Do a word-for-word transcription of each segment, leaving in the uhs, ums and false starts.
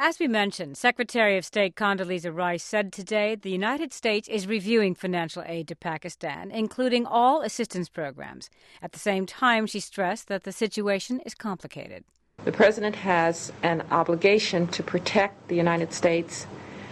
As we mentioned, Secretary of State Condoleezza Rice said today the United States is reviewing financial aid to Pakistan, including all assistance programs. At the same time, she stressed that the situation is complicated. The President has an obligation to protect the United States,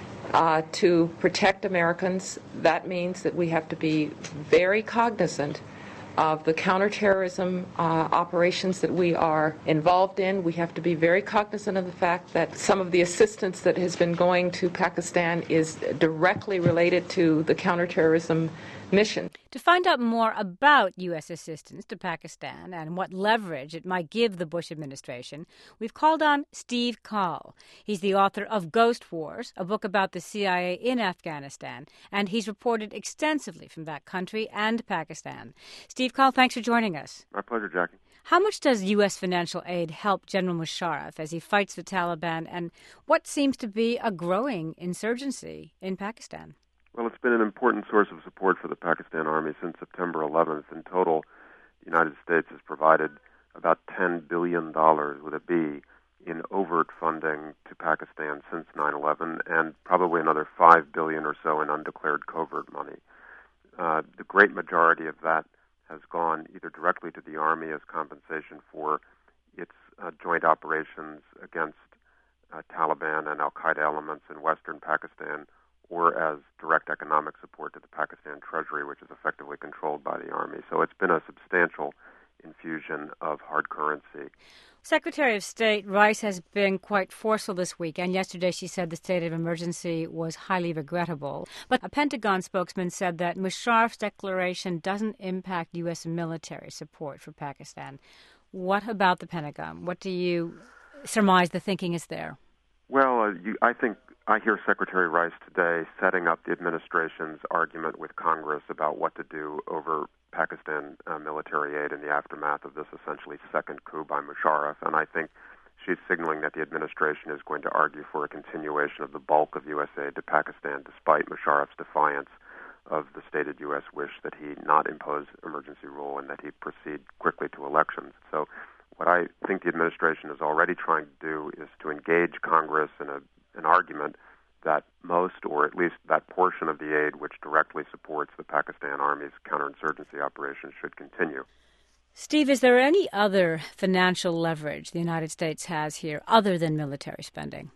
uh, to protect Americans. That means that we have to be very cognizant of the counterterrorism uh, operations that we are involved in. We have to be very cognizant of the fact that some of the assistance that has been going to Pakistan is directly related to the counterterrorism mission. To find out more about U S assistance to Pakistan and what leverage it might give the Bush administration, we've called on Steve Coll. He's the author of Ghost Wars, a book about the C I A in Afghanistan, and he's reported extensively from that country and Pakistan. Steve Coll, thanks for joining us. My pleasure, Jackie. How much does U S financial aid help General Musharraf as he fights the Taliban and what seems to be a growing insurgency in Pakistan? Well, it's been an important source of support for the Pakistan Army since September eleventh. In total, the United States has provided about ten billion dollars with a B in overt funding to Pakistan since nine eleven, and probably another five billion dollars or so in undeclared covert money. Uh, the great majority of that has gone either directly to the Army as compensation for its uh, joint operations against uh, Taliban and al-Qaeda elements in western Pakistan, or as direct economic support to the Pakistan Treasury, which is effectively controlled by the Army. So it's been a substantial infusion of hard currency. Secretary of State Rice has been quite forceful this week, and yesterday she said the state of emergency was highly regrettable. But a Pentagon spokesman said that Musharraf's declaration doesn't impact U S military support for Pakistan. What about the Pentagon? What do you surmise the thinking is there? Well, uh, you, I think I hear Secretary Rice today setting up the administration's argument with Congress about what to do over Pakistan uh, military aid in the aftermath of this essentially second coup by Musharraf. And I think she's signaling that the administration is going to argue for a continuation of the bulk of U S aid to Pakistan, despite Musharraf's defiance of the stated U S wish that he not impose emergency rule and that he proceed quickly to elections. So what I think the administration is already trying to do is to engage Congress in a, an argument that most, or at least that portion of the aid which directly supports the Pakistan Army's counterinsurgency operations should continue. Steve, is there any other financial leverage the United States has here other than military spending?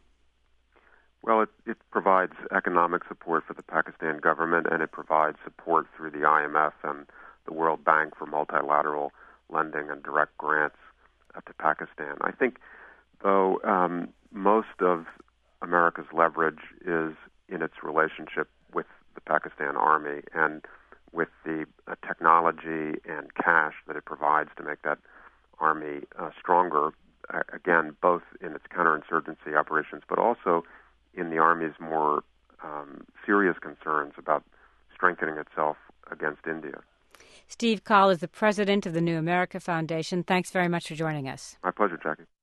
Well, it, it provides economic support for the Pakistan government, and it provides support through the I M F and the World Bank for multilateral lending and direct grants uh, to Pakistan. I think, though, um, most of America's leverage is in its relationship with the Pakistan Army and with the uh, technology and cash that it provides to make that army uh, stronger, uh, again, both in its counterinsurgency operations, but also in the Army's more um, serious concerns about strengthening itself against India. Steve Coll is the president of the New America Foundation. Thanks very much for joining us. My pleasure, Jackie.